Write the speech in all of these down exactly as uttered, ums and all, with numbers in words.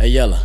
Hey, Yella.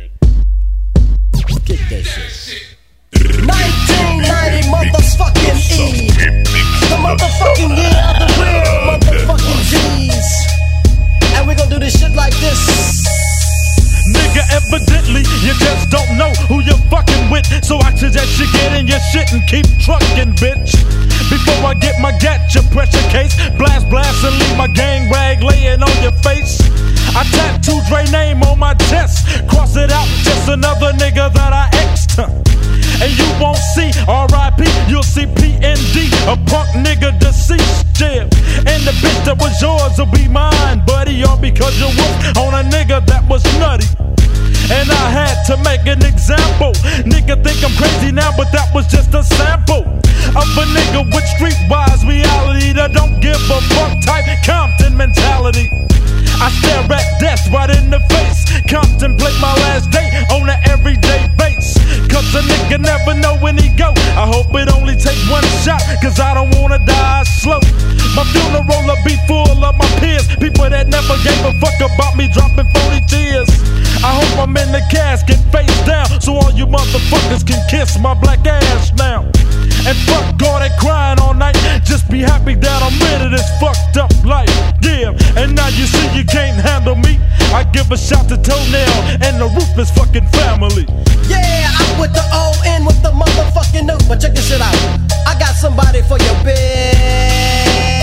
Get that shit. nineteen ninety motherfucking E. The motherfucking year of the real motherfucking G's. And we gon' do this shit like this. Nigga, evidently you just don't know who you're fucking with, so I suggest you get in your shit and keep trucking, bitch. Before I get my gatcha pressure case, blast, blast, and leave my gang rag laying on your face. I tattoo Dre name on my chest, cross it out, just another nigga that I X'd. And you won't see R I P, you'll see P N D, a punk nigga deceased, yeah. And the bitch that was yours will be mine, buddy, all because you whooped on a nigga that was nutty. And I had to make an example. Nigga think I'm crazy now, but that was just a sample of a nigga with streetwise reality that don't give a fuck type Compton mentality. I stare at death right in the face, contemplate my last day on an everyday base. Cause a nigga never know when he go. I hope it only take one shot, cause I don't wanna die slow. My funeral'll be full of my peers, people that never gave a fuck about me dropping forty tears. I hope I'm in the casket face down, so all you motherfuckers can kiss my black ass now. And fuck all that crying all night, just be happy that I'm rid of this fucked up life. Yeah, and now you see you can't handle me. I give a shout to Toenail and the Ruthless fucking family. Yeah, I'm with the O N with the motherfucking new. But check this shit out, I got somebody for your bitch.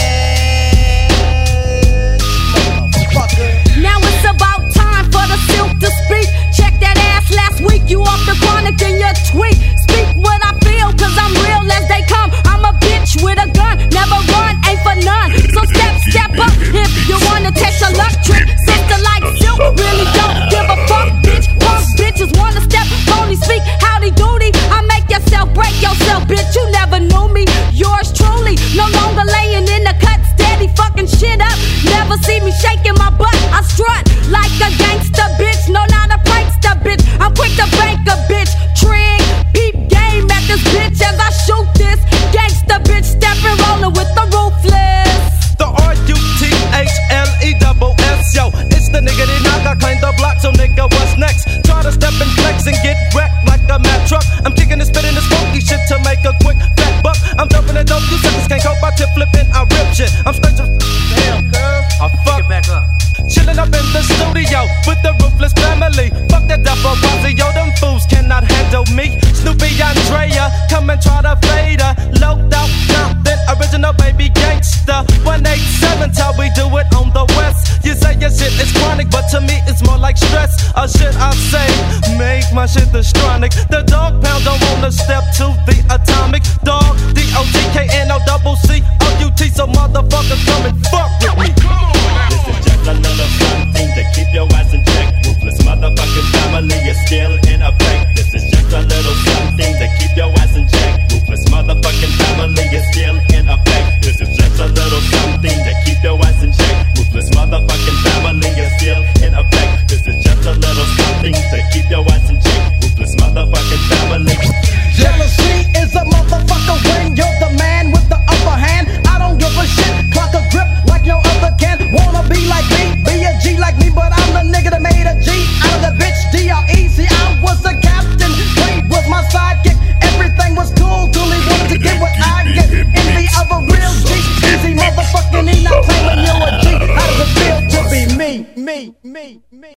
Motherfucker. Now it's about time for the silk to speak. Check that ass last week, you off the chronic in your tweet. Speak what I feel, cause I'm real as they come. I'm a bitch with a gun, never run, ain't for none. So step, step up if you wanna take a luck trip. Sister like silk, really don't give a fuck, bitch. Punk bitches wanna step, pony speak, howdy doody. I make yourself break yourself, bitch, you never knew me. Yours truly, no longer laying in the cut, steady fucking shit up. Never see me shaking my butt, I strut like a gangster bitch. No, not a prankster bitch, I'm quick to bank a bitch. Trig, peep game at this bitch as I shoot this gangster bitch, stepping rolling with the Ruthless. The R U T H L E double S, yo, it's the nigga that knock, I claim the block, so nigga, what's next? Try to step and flex and get wrecked like a mad truck. I'm kicking and spitting this funky shit to make a quick fat buck. I'm dumping it dope, you suckers can't cope, I tip flipping, I rip shit. I'm straight to damn, girl, I fuck it back up. Chillin' up in the studio with the Ruthless family. Fuck that Duffo posse, yo, them fools cannot handle me. Snoopy Andrea, come and try to fade her. Loped out, Compton, original baby gangster. one eighty-seven's how we do it on the west. You say your shit is chronic, but to me it's more like stress. Or shit I say, make my shit astronic. The dog pound don't wanna step to the atomic dog. D O G K N O double C O U T, so motherfuckers come and fuck with me. This is just a little something to keep your ass in check. Ruthless motherfucking family is still in effect. This is just a little something to keep your ass in check. Ruthless motherfucking family is still in effect. This is just a little something to keep your ass in check. Ruthless motherfucking family is still in effect. This is just a little something to keep your ass in check. Ruthless motherfucking family. Jealousy is a motherfucker when you're the man with the upper hand. I don't give a shit, clock a grip like no other can. Wanna be like me, be a G like me, but I'm the nigga that made a G out of the bitch. D R E, see I was a captain, Wade was my sidekick. Everything was cool till he wanted to get what I get. Envy of a real G, easy motherfucking E, not claiming you're a G. How does it feel to be me, me, me, me?